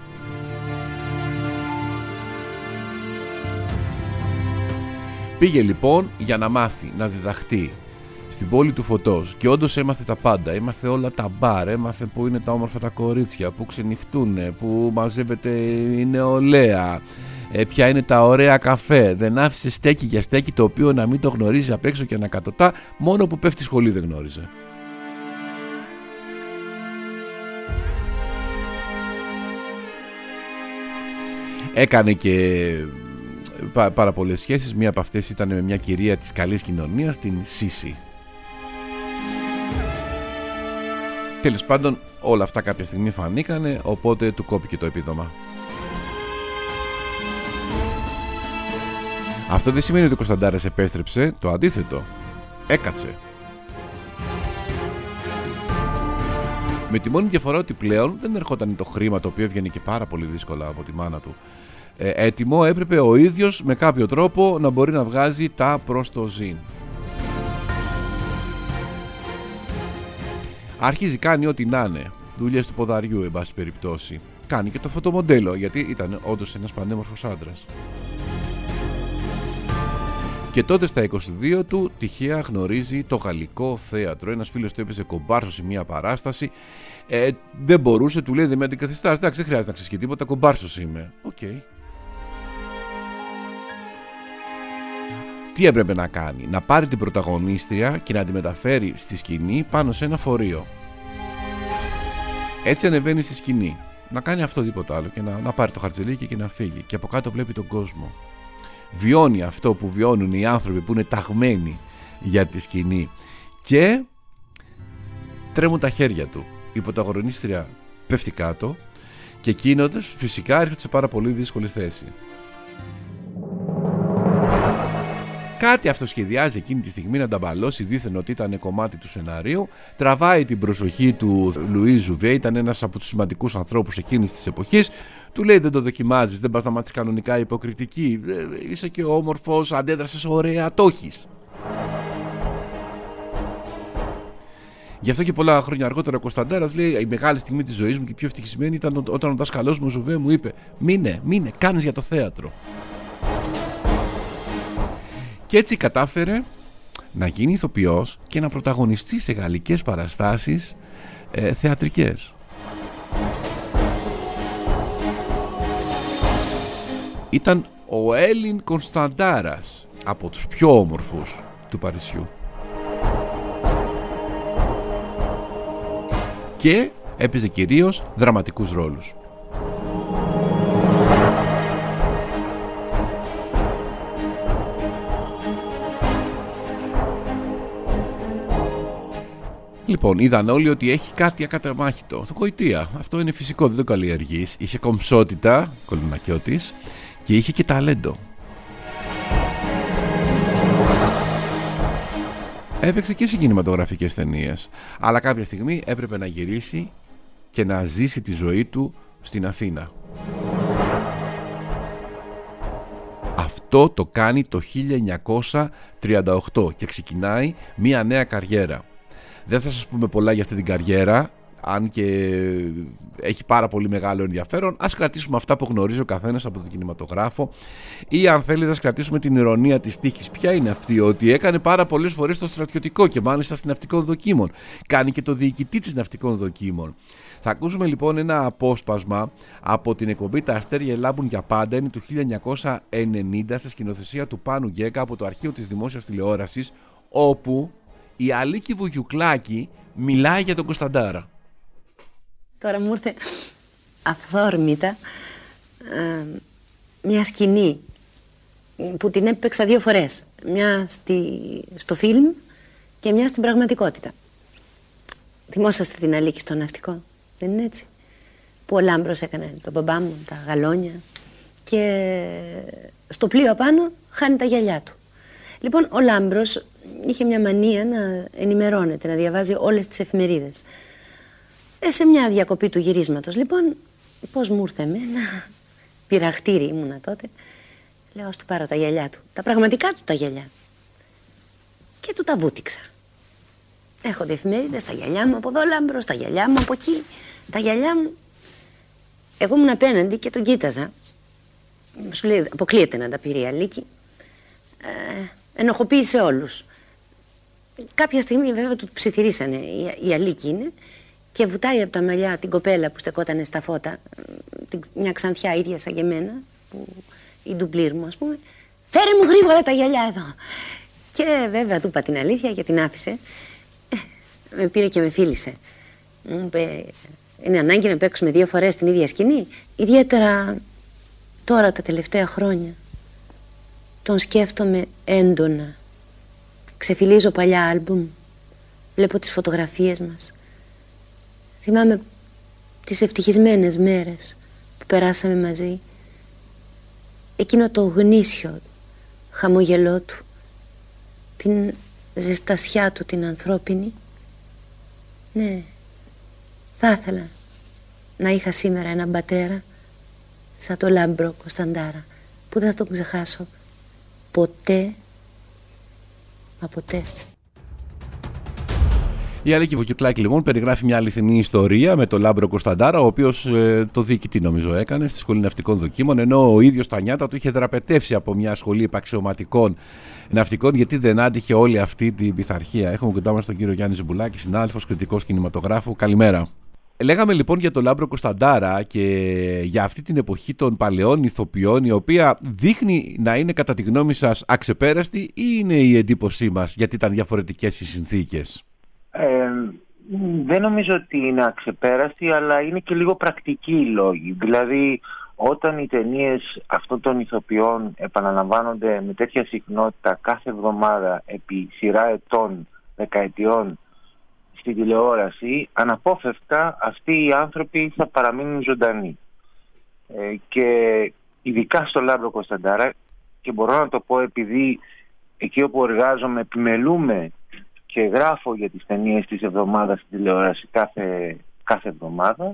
Πήγε λοιπόν για να μάθει, να διδαχτεί στην πόλη του φωτός, και όντως έμαθε τα πάντα. Έμαθε όλα τα μπαρ, έμαθε που είναι τα όμορφα τα κορίτσια, που ξενυχτούν, που μαζεύεται η νεολαία, ποια είναι τα ωραία καφέ. Δεν άφησε στέκι για στέκι το οποίο να μην το γνωρίζει απ' έξω και ανακατοτά, μόνο που πέφτει σχολή δεν γνώριζε. Έκανε και πάρα πολλές σχέσεις. Μία από αυτές ήταν με μια κυρία της καλής κοινωνίας, την Σίση. Τέλος πάντων, όλα αυτά κάποια στιγμή φανήκανε, οπότε του κόπηκε το επίδομα. Αυτό δεν σημαίνει ότι ο Κωνσταντάρας επέστρεψε, το αντίθετο. Έκατσε. Με τη μόνη διαφορά ότι πλέον δεν ερχόταν το χρήμα, το οποίο έβγαινε και πάρα πολύ δύσκολα από τη μάνα του έτοιμο, έπρεπε ο ίδιος με κάποιο τρόπο να μπορεί να βγάζει τα προς το ζήν. Αρχίζει, κάνει ό,τι να είναι, δουλειές του ποδαριού εν πάση περιπτώσει. Κάνει και το φωτομοντέλο, γιατί ήταν όντως ένας πανέμορφος άντρας. Και τότε στα 22 του τυχαία γνωρίζει το Γαλλικό Θέατρο. Ένας φίλος του έπαιζε κομπάρσο σε μια παράσταση. Δεν μπορούσε, του λέει δεν με αντικαθιστάς. Εντάξει, δεν χρειάζεται να ξέρεις και τίποτα, κομπάρσος είμαι. Οκ. Τι έπρεπε να κάνει? Να πάρει την πρωταγωνίστρια και να τη μεταφέρει στη σκηνή πάνω σε ένα φορείο. Έτσι ανεβαίνει στη σκηνή. Να κάνει αυτό, τίποτα άλλο, και να πάρει το χαρτζελίκι και να φύγει. Και από κάτω βλέπει τον κόσμο. Βιώνει αυτό που βιώνουν οι άνθρωποι που είναι ταγμένοι για τη σκηνή. Και τρέμουν τα χέρια του. Η πρωταγωνίστρια πέφτει κάτω και εκείνος φυσικά έρχεται σε πάρα πολύ δύσκολη θέση. Κάτι αυτοσχεδιάζει εκείνη τη στιγμή να ταμπαλώσει, δήθεν ότι ήταν κομμάτι του σεναρίου. Τραβάει την προσοχή του Λουί Ζουβέ, ήταν ένας από τους σημαντικούς ανθρώπους εκείνης της εποχής. Του λέει δεν το δοκιμάζεις, δεν πας να μάθεις κανονικά υποκριτική, είσαι και όμορφος, αντέδρασες ωραία, το έχεις. Γι' αυτό και πολλά χρόνια αργότερα ο Κωνσταντάρας λέει: η μεγάλη στιγμή της ζωής μου και η πιο ευτυχισμένη ήταν όταν ο δάσκαλός μου Ζουβέ μου είπε: μείνε, κάνεις για το θέατρο. Και έτσι κατάφερε να γίνει ηθοποιός και να πρωταγωνιστεί σε γαλλικές παραστάσεις θεατρικές. Ήταν ο Έλλην Κωνσταντάρας, από τους πιο όμορφους του Παρισιού. Και έπαιζε κυρίως δραματικούς ρόλους. Λοιπόν, είδαν όλοι ότι έχει κάτι ακαταμάχητο. Το γοητεία. Αυτό είναι φυσικό, δεν το καλλιεργείς. Είχε κομψότητα, κολυμακιώτης, και είχε και ταλέντο. Έπαιξε και σε κινηματογραφικές ταινίες. Αλλά κάποια στιγμή έπρεπε να γυρίσει και να ζήσει τη ζωή του στην Αθήνα. Αυτό το κάνει το 1938 και ξεκινάει μια νέα καριέρα. Δεν θα σας πούμε πολλά για αυτή την καριέρα, αν και έχει πάρα πολύ μεγάλο ενδιαφέρον. Ας κρατήσουμε αυτά που γνωρίζει ο καθένας από τον κινηματογράφο, ή αν θέλετε ας κρατήσουμε την ηρωνία της τύχης. Ποια είναι αυτή? Ότι έκανε πάρα πολλές φορές το στρατιωτικό και μάλιστα στην ναυτικών δοκίμων. Κάνει και το διοικητή της ναυτικών δοκίμων. Θα ακούσουμε λοιπόν ένα απόσπασμα από την εκπομπή «Τα αστέρια ελάμπουν για πάντα». Είναι του 1990 στη σκηνοθεσία του Πάνου Γκέκα από το αρχείο της Δημόσιας Τηλεόρασης, όπου η Αλίκη Βουγιουκλάκη μιλάει για τον Κωνσταντάρα. Τώρα μου ήρθε αυθόρμητα μια σκηνή που την έπαιξα 2 φορές. Μια στο φιλμ και μια στην πραγματικότητα. Θυμόσαστε την Αλίκη στο ναυτικό, δεν είναι έτσι? Που ο Λάμπρος έκανε τον μπαμπά μου, τα γαλόνια, και στο πλοίο απάνω χάνει τα γυαλιά του. Λοιπόν, ο Λάμπρος είχε μια μανία να ενημερώνεται, να διαβάζει όλες τις εφημερίδες. Σε μια διακοπή του γυρίσματος, λοιπόν, πώς μου ήρθε εμένα, πειραχτήρι ήμουνα τότε, λέω ας του πάρω τα γυαλιά του, τα πραγματικά του τα γυαλιά. Και του τα βούτυξα. Έρχονται εφημερίδες, τα γυαλιά μου από εδώ, Λάμπρος, τα γυαλιά μου από εκεί, τα γυαλιά μου. Εγώ ήμουν απέναντι και τον κοίταζα. Σου λέει, αποκλείεται να τα πήρε η Αλίκη. Ενοχοποίησε όλους. Κάποια στιγμή βέβαια του ψιθυρίσανε, η Αλίκη είναι, και βουτάει από τα μαλλιά την κοπέλα που στεκότανε στα φώτα, μια ξανθιά ίδια σαν και εμένα, που η ντουμπλίρ μου, ας πούμε, φέρε μου γρήγορα τα γυαλιά εδώ. Και βέβαια του είπα την αλήθεια και την άφησε. Με πήρε και με φίλησε. Μου είπε, είναι ανάγκη να παίξουμε 2 φορές την ίδια σκηνή. Ιδιαίτερα τώρα τα τελευταία χρόνια τον σκέφτομαι έντονα. Ξεφυλίζω παλιά άλμπουμ, βλέπω τις φωτογραφίες μας. Θυμάμαι τις ευτυχισμένες μέρες που περάσαμε μαζί. Εκείνο το γνήσιο χαμογελό του, την ζεστασιά του την ανθρώπινη. Ναι, θα ήθελα να είχα σήμερα έναν πατέρα σαν το Λάμπρο Κωνσταντάρα, που δεν θα τον ξεχάσω ποτέ, μα ποτέ. Η Αλίκη Βουκιουκλάκη λοιπόν περιγράφει μια αληθινή ιστορία με τον Λάμπρο Κωνσταντάρα, ο οποίος το διοικητή νομίζω έκανε στη Σχολή Ναυτικών Δοκίμων, ενώ ο ίδιος τα νιάτα του είχε δραπετεύσει από μια σχολή επαξιωματικών ναυτικών, γιατί δεν άντυχε όλη αυτή την πειθαρχία. Έχουμε κοντά μας τον κύριο Γιάννη Ζουμπουλάκη, συνάδελφος, κριτικός κινηματογράφου. Καλημέρα. Λέγαμε λοιπόν για τον Λάμπρο Κωνσταντάρα και για αυτή την εποχή των παλαιών ηθοποιών, η οποία δείχνει να είναι κατά τη γνώμη σας αξεπέραστη, ή είναι η εντύπωσή μας γιατί ήταν διαφορετικές οι συνθήκες? Δεν νομίζω ότι είναι αξεπέραστη, αλλά είναι και λίγο πρακτική η λόγη. Δηλαδή, όταν οι ταινίες αυτών των ηθοποιών επαναλαμβάνονται με τέτοια συχνότητα κάθε εβδομάδα επί σειρά ετών, δεκαετιών στην τηλεόραση, αναπόφευκτα αυτοί οι άνθρωποι θα παραμείνουν ζωντανοί. Και ειδικά στο Λάμπρο Κωνσταντάρα, και μπορώ να το πω επειδή εκεί όπου εργάζομαι επιμελούμε και γράφω για τις ταινίες της εβδομάδας στην τηλεόραση κάθε εβδομάδα,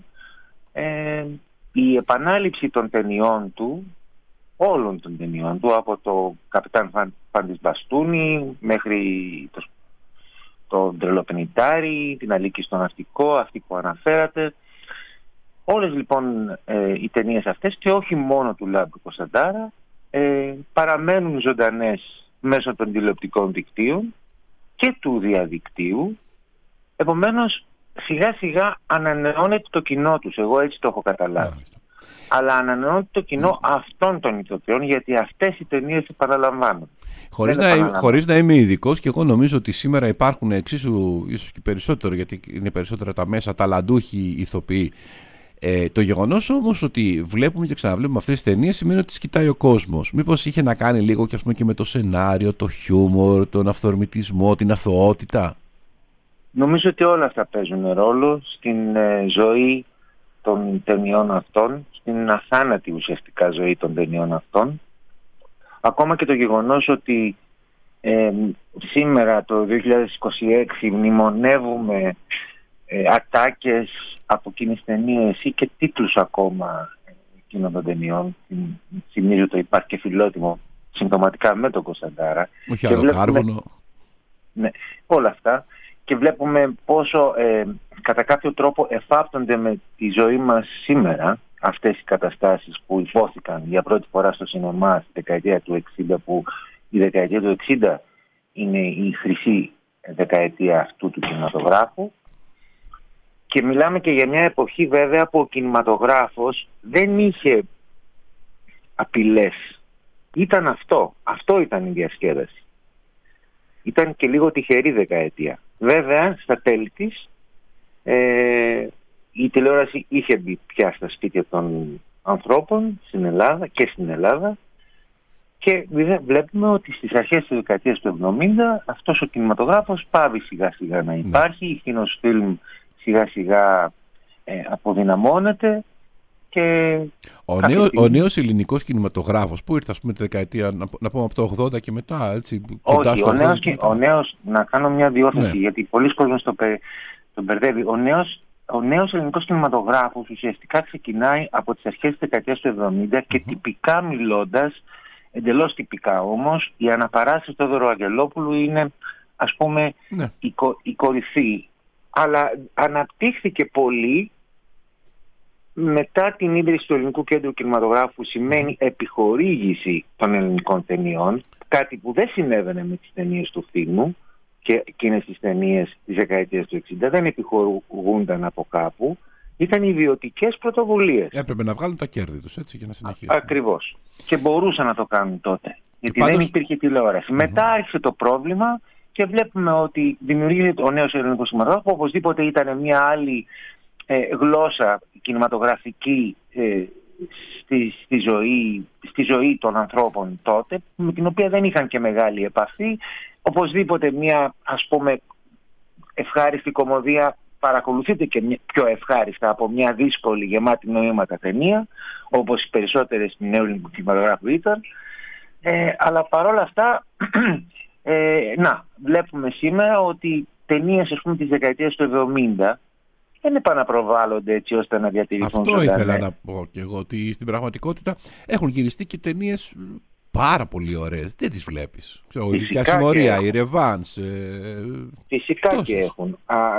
η επανάληψη των ταινιών του, όλων των ταινιών του, από το Καπιτάν Φαντισμπαστούνι μέχρι το Τρελοπενιτάρι, την Αλίκη στο Ναυτικό, αυτή που αναφέρατε, όλες λοιπόν οι ταινίες αυτές, και όχι μόνο του Λάμπρου Κωνσταντάρα, παραμένουν ζωντανές μέσω των τηλεοπτικών δικτύων και του διαδικτύου. Επομένως σιγά σιγά ανανεώνεται το κοινό τους, εγώ έτσι το έχω καταλάβει. Αλλά ανανεώνεται το κοινό αυτών των ηθοποιών, γιατί αυτές οι ταινίες επαναλαμβάνουν. Χωρίς να είμαι ειδικός, και εγώ νομίζω ότι σήμερα υπάρχουν εξίσου, ίσως και περισσότερο, γιατί είναι περισσότερα τα μέσα, ταλαντούχοι ηθοποιοί. Το γεγονός όμως ότι βλέπουμε και ξαναβλέπουμε αυτές τις ταινίες σημαίνει ότι τις κοιτάει ο κόσμος. Μήπως είχε να κάνει λίγο και, ας πούμε, και με το σενάριο, το χιούμορ, τον αυθορμητισμό, την αθωότητα? Νομίζω ότι όλα αυτά παίζουν ρόλο στην ζωή των ταινιών αυτών, στην αθάνατη ουσιαστικά ζωή των ταινιών αυτών. Ακόμα και το γεγονός ότι σήμερα το 2026 μνημονεύουμε ατάκες από εκείνες ταινίες ή και τίτλους ακόμα εκείνων των ταινιών. Θυμίζω το Υπάρχει και φιλότιμο συμπτωματικά με τον Κωνσταντάρα. Όχι άλλο κάρβουνο. Ναι, όλα αυτά. Και βλέπουμε πόσο κατά κάποιο τρόπο εφάπτονται με τη ζωή μας σήμερα αυτές οι καταστάσεις που υπόθηκαν για πρώτη φορά στο σινεμά στη δεκαετία του 60, που η δεκαετία του 60 είναι η χρυσή δεκαετία αυτού του κινηματογράφου. Και μιλάμε και για μια εποχή βέβαια που ο κινηματογράφος δεν είχε απειλές. Ήταν αυτό ήταν η διασκέδαση. Ήταν και λίγο τυχερή δεκαετία. Βέβαια στα τέλη της η τηλεόραση είχε μπει πια στα σπίτια των ανθρώπων στην Ελλάδα και βλέπουμε ότι στις αρχές της δεκαετίας του 70 αυτός ο κινηματογράφος πάβει σιγά σιγά να υπάρχει, η κινοσφίλμ σιγά σιγά αποδυναμώνεται. Και ο νέος ελληνικός κινηματογράφος που ήρθε, ας πούμε, τη δεκαετία, να πούμε από το 80 και μετά, έτσι? Όχι, ο νέος, να κάνω μια διόρθωση, ναι, γιατί πολλοί κόσμος τον μπερδεύει. Ο νέος ελληνικός κινηματογράφος ουσιαστικά ξεκινάει από τις αρχές της δεκαετίας του 70 και τυπικά μιλώντας, εντελώς τυπικά όμως, η αναπαράσταση του Θόδωρου Αγγελόπουλου είναι, ας πούμε, ναι, η κορυφή. Αλλά αναπτύχθηκε πολύ μετά την ίδρυση του Ελληνικού Κέντρου Κινηματογράφου, που σημαίνει επιχορήγηση των ελληνικών ταινιών, κάτι που δεν συνέβαινε με τις ταινίες του Φίμου, και εκείνες τις ταινίες της δεκαετίας του 60 δεν επιχορηγούνταν από κάπου, Ήταν ιδιωτικές πρωτοβουλίες. Έπρεπε να βγάλουν τα κέρδη τους, έτσι, για να συνεχίσουν. Ακριβώς. Και μπορούσαν να το κάνουν τότε. Γιατί πάντως... δεν υπήρχε τηλεόραση. Μετά άρχισε το πρόβλημα και βλέπουμε ότι δημιουργείται ο νέος ελληνικός κινηματογράφος, που οπωσδήποτε ήταν μια άλλη γλώσσα κινηματογραφική στη ζωή των ανθρώπων τότε, με την οποία δεν είχαν και μεγάλη επαφή. Οπωσδήποτε μια, ας πούμε, ευχάριστη κωμωδία παρακολουθείται και πιο ευχάριστα από μια δύσκολη γεμάτη νοήματα ταινία, όπως οι περισσότερες του νέου ελληνικού κινηματογράφου ήταν. Αλλά παρόλα αυτά βλέπουμε σήμερα ότι ταινίες, ας πούμε, της δεκαετίας του 70 δεν επαναπροβάλλονται έτσι ώστε να διατηρηθούν. Αυτό ήθελα να πω και εγώ, ότι στην πραγματικότητα έχουν γυριστεί και ταινίες πάρα πολύ ωραίες. Δεν τις βλέπεις. Ξέρω, η Δικιά Συμμορία, η Ρεβάνς. Φυσικά τόσες. Και έχουν.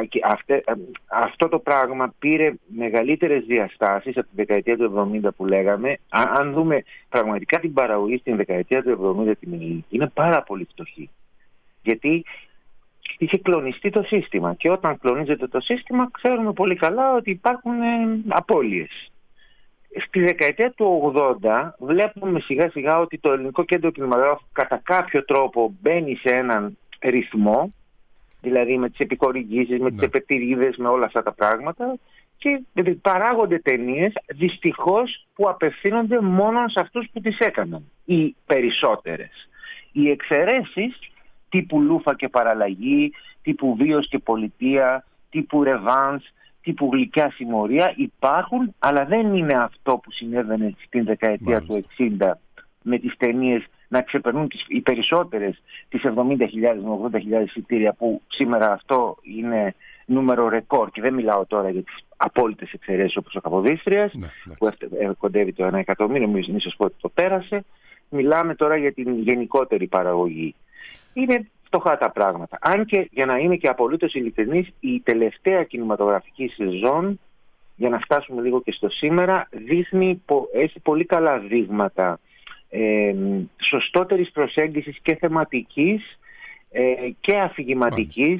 Αυτό το πράγμα πήρε μεγαλύτερες διαστάσεις από τη δεκαετία του 70 που λέγαμε. Αν δούμε πραγματικά την παραγωγή στην δεκαετία του 70 την ελληνική, είναι πάρα πολύ φτωχή. Γιατί είχε κλονιστεί το σύστημα. Και όταν κλονίζεται το σύστημα, ξέρουμε πολύ καλά ότι υπάρχουν απώλειες. Στη δεκαετία του 80 βλέπουμε σιγά σιγά ότι το ελληνικό κέντρο κινηματογράφου κατά κάποιο τρόπο μπαίνει σε έναν ρυθμό, δηλαδή με τις επικορηγήσεις, με τις επετηρίδες, με όλα αυτά τα πράγματα, και παράγονται ταινίες δυστυχώς που απευθύνονται μόνο σε αυτούς που τις έκαναν, οι περισσότερες. Οι εξαιρέσεις τύπου Λούφα και Παραλλαγή, τύπου Βίος και Πολιτεία, τύπου Ρεβάνς, τύπου Γλυκιά Συμμορία υπάρχουν, αλλά δεν είναι αυτό που συνέβαινε στην δεκαετία του 60 με τις ταινίες να ξεπερνούν οι περισσότερες τις 70.000 με 80.000 εισιτήρια, που σήμερα αυτό είναι νούμερο ρεκόρ, και δεν μιλάω τώρα για τις απόλυτες εξαιρέσεις όπως ο Καποδίστριας, που κοντεύει το 1 εκατομμύριο, μην σας πω ότι το πέρασε. Μιλάμε τώρα για την γενικότερη παραγωγή. Είναι φτωχά τα πράγματα. Αν και, για να είμαι και απολύτως ειλικρινής, η τελευταία κινηματογραφική σεζόν, για να φτάσουμε λίγο και στο σήμερα, έχει πολύ καλά δείγματα σωστότερης προσέγγισης και θεματικής και αφηγηματικής,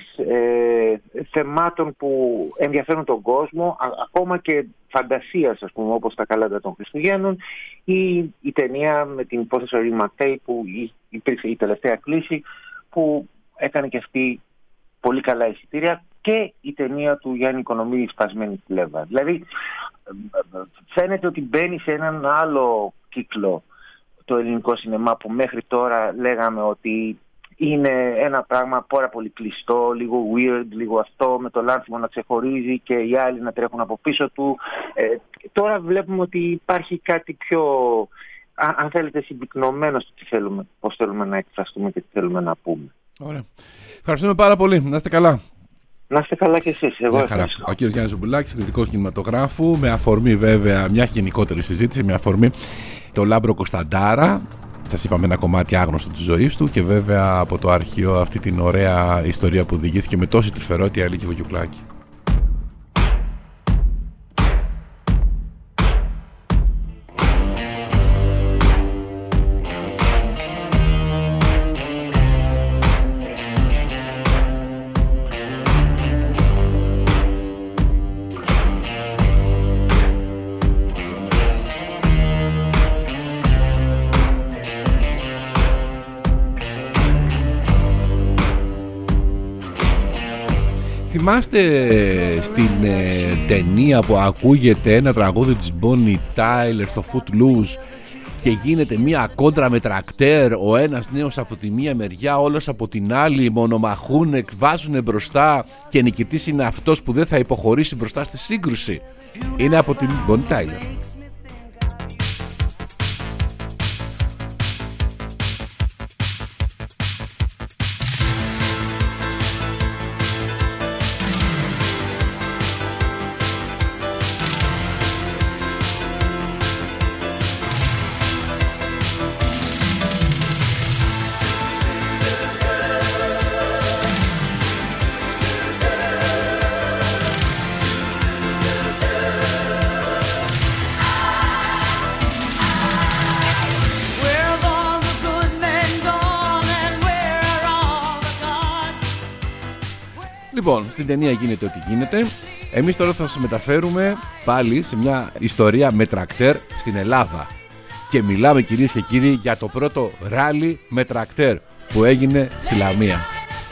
θεμάτων που ενδιαφέρουν τον κόσμο, ακόμα και φαντασίας, ας πούμε, όπως τα καλάντα των Χριστουγέννων, ή η ταινία με την υπόθεση Ορί Μακθέη που υπήρξε η τελευταία κλήση, που έκανε και αυτή πολύ καλά εισιτήρια, και η ταινία του Γιάννη Οικονομίδη, Σπασμένη Φλέβα. Δηλαδή φαίνεται ότι μπαίνει σε έναν άλλο κύκλο το ελληνικό σινεμά, που μέχρι τώρα λέγαμε ότι είναι ένα πράγμα πάρα πολύ κλειστό, λίγο weird, λίγο αυτό, με το Λάνθιμο να ξεχωρίζει και οι άλλοι να τρέχουν από πίσω του. Τώρα βλέπουμε ότι υπάρχει κάτι πιο, αν θέλετε, συμπυκνωμένο στο τι θέλουμε, πώς θέλουμε να εκφραστούμε και τι θέλουμε να πούμε. Ωραία. Ευχαριστούμε πάρα πολύ. Να είστε καλά. Να είστε καλά κι εσείς. Εγώ ευχαριστώ. Ο κύριος Γιάννης Ζουμπουλάκης, κριτικός κινηματογράφου, με αφορμή βέβαια μια γενικότερη συζήτηση, με αφορμή το Λάμπρο Κωνσταντάρα. Σας είπαμε ένα κομμάτι άγνωστο της ζωής του, και βέβαια από το αρχείο αυτή την ωραία ιστορία που διηγήθηκε με τόση τρυφερότητα η Αλίκη Βογιουκλάκη. Θυμάστε στην ταινία που ακούγεται ένα τραγούδι της Bonnie Tyler στο Footloose και γίνεται μια κόντρα με τρακτέρ, ο ένας νέος από τη μία μεριά, όλος από την άλλη, μονομαχούν, βάζουν μπροστά και νικητής είναι αυτός που δεν θα υποχωρήσει μπροστά στη σύγκρουση? Είναι από την Bonnie Tyler. Λοιπόν, στην ταινία γίνεται ό,τι γίνεται. Εμείς τώρα θα σας μεταφέρουμε πάλι σε μια ιστορία με τρακτέρ στην Ελλάδα. Και μιλάμε, κυρίες και κύριοι, για το πρώτο ράλι με τρακτέρ που έγινε στη Λαμία.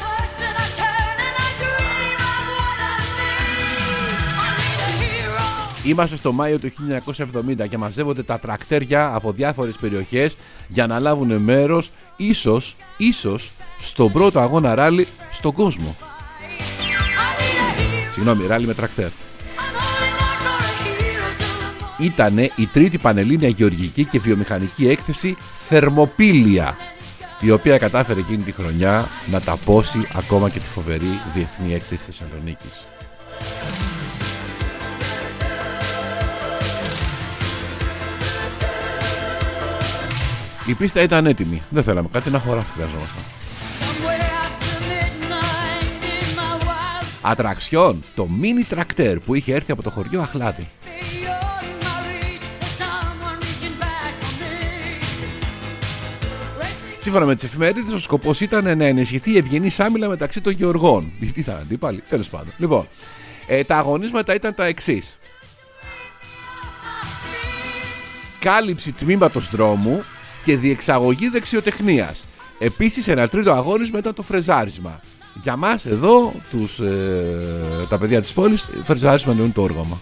Είμαστε στο Μάιο του 1970 και μαζεύονται τα τρακτέρια από διάφορες περιοχές για να λάβουν μέρος ίσως στον πρώτο αγώνα ράλι στον κόσμο. Συγγνώμη, ράλι με τρακτέρ. Ήτανε η τρίτη πανελλήνια γεωργική και βιομηχανική έκθεση Θερμοπύλια, η οποία κατάφερε εκείνη τη χρονιά να ταπώσει ακόμα και τη φοβερή διεθνή έκθεση Θεσσαλονίκης. Η πίστα ήταν έτοιμη. Δεν θέλαμε κάτι να χωράφει, χρειαζόμασταν. Ατραξιόν, το μίνι τρακτέρ που είχε έρθει από το χωριό Αχλάδη. Σύμφωνα με τις εφημερίδες, ο σκοπός ήταν να ενισχυθεί η ευγενής άμυλα μεταξύ των γεωργών. Τι θα αντίπαλοι, τέλος πάντων. Λοιπόν, τα αγωνίσματα ήταν τα εξής. Κάλυψη τμήματος δρόμου και διεξαγωγή δεξιοτεχνίας. Επίσης, ένα τρίτο αγώνισμα ήταν το φρεζάρισμα. Για μας εδώ, τα παιδιά της πόλης, φρεζάρισμα εννοούν το όργαμα.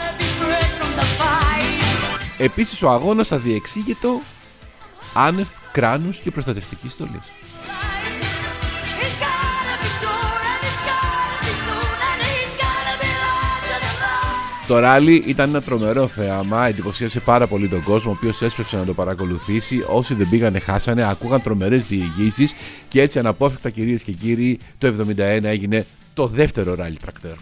Επίσης, ο αγώνας θα διεξήγεται άνευ κράνους και προστατευτικής στολής. Το ράλι ήταν ένα τρομερό θέαμα, εντυπωσίασε πάρα πολύ τον κόσμο, ο οποίος έσπευσε να το παρακολουθήσει. Όσοι δεν πήγανε χάσανε, ακούγαν τρομερές διηγήσεις και έτσι αναπόφευκτα, κυρίες και κύριοι, το 1971 έγινε το δεύτερο ράλι τρακτέρ.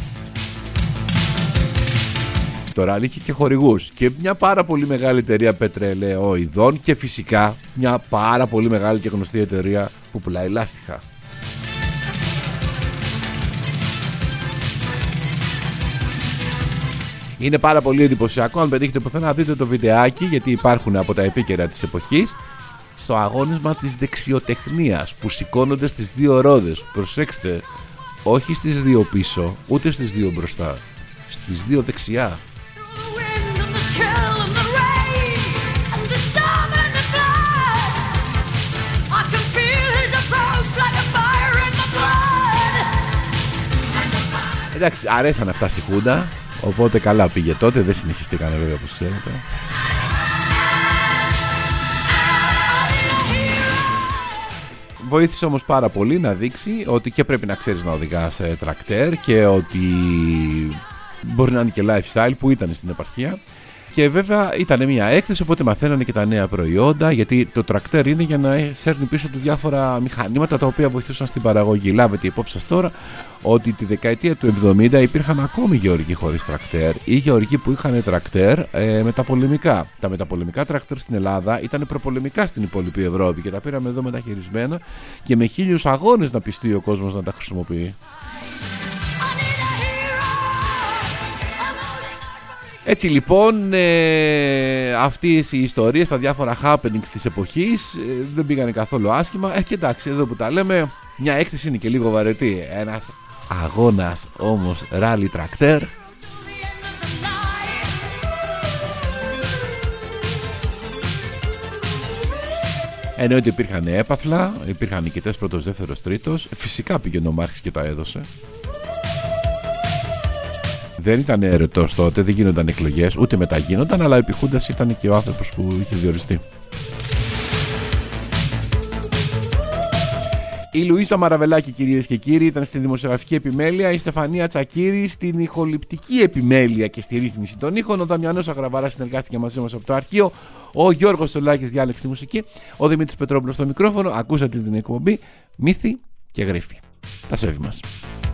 Το ράλι είχε και χορηγούς και μια πάρα πολύ μεγάλη εταιρεία πετρελαιοειδών και φυσικά μια πάρα πολύ μεγάλη και γνωστή εταιρεία που πουλάει λάστιχα. Είναι πάρα πολύ εντυπωσιακό. Αν πετύχετε πουθενά, δείτε το βιντεάκι, γιατί υπάρχουν από τα επίκαιρα της εποχής. Στο αγώνισμα της δεξιοτεχνίας που σηκώνονται στις δύο ρόδες. Προσέξτε, όχι στις δύο πίσω, ούτε στις δύο μπροστά, στις δύο δεξιά. Εντάξει, αρέσαν αυτά στη Χούντα. Οπότε καλά πήγε τότε, δεν συνεχιστήκανε βέβαια, όπως ξέρετε. Βοήθησε όμως πάρα πολύ να δείξει ότι και πρέπει να ξέρεις να οδηγάς τρακτέρ και ότι μπορεί να είναι και lifestyle που ήταν στην επαρχία. Και βέβαια ήταν μια έκθεση, οπότε μαθαίνανε και τα νέα προϊόντα, γιατί το τρακτέρ είναι για να σέρνει πίσω του διάφορα μηχανήματα τα οποία βοηθούσαν στην παραγωγή. Λάβετε υπόψη σας τώρα ότι τη δεκαετία του 70 υπήρχαν ακόμη γεωργοί χωρίς τρακτέρ ή γεωργοί που είχαν τρακτέρ μεταπολεμικά. Τα μεταπολεμικά τρακτέρ στην Ελλάδα ήταν προπολεμικά στην υπόλοιπη Ευρώπη και τα πήραμε εδώ μεταχειρισμένα και με 1000 αγώνες να πιστεί ο κόσμος να τα χρησιμοποιεί. Έτσι λοιπόν, αυτές οι ιστορίες, τα διάφορα happenings της εποχής δεν πήγανε καθόλου άσχημα. Και εντάξει, εδώ που τα λέμε, μια έκθεση είναι και λίγο βαρετή. Ένας αγώνας όμως ράλι τρακτέρ. Εννοείται υπήρχαν έπαθλα, υπήρχαν νικητές πρώτος, δεύτερος, τρίτος. Φυσικά πήγαινε ο Μάρχης και τα έδωσε. Δεν ήταν αιρετός τότε, δεν γίνονταν εκλογές, ούτε μετά γίνονταν, αλλά επί Χούντας ήταν και ο άνθρωπος που είχε διοριστεί. Η Λουίζα Μαραβελάκη, κυρίες και κύριοι, ήταν στη δημοσιογραφική επιμέλεια, η Στεφανία Τσακύρη στην ηχοληπτική επιμέλεια και στη ρύθμιση των ήχων, ο Δαμιανός Αγραβαράς συνεργάστηκε μαζί μας από το αρχείο, ο Γιώργος Σολάκης διάλεξε τη μουσική, ο Δημήτρης Πετρόπουλος στο μικρόφωνο. Ακούσατε την εκπομπή Μύθοι και Γρίφοι. Τα σέβη μας.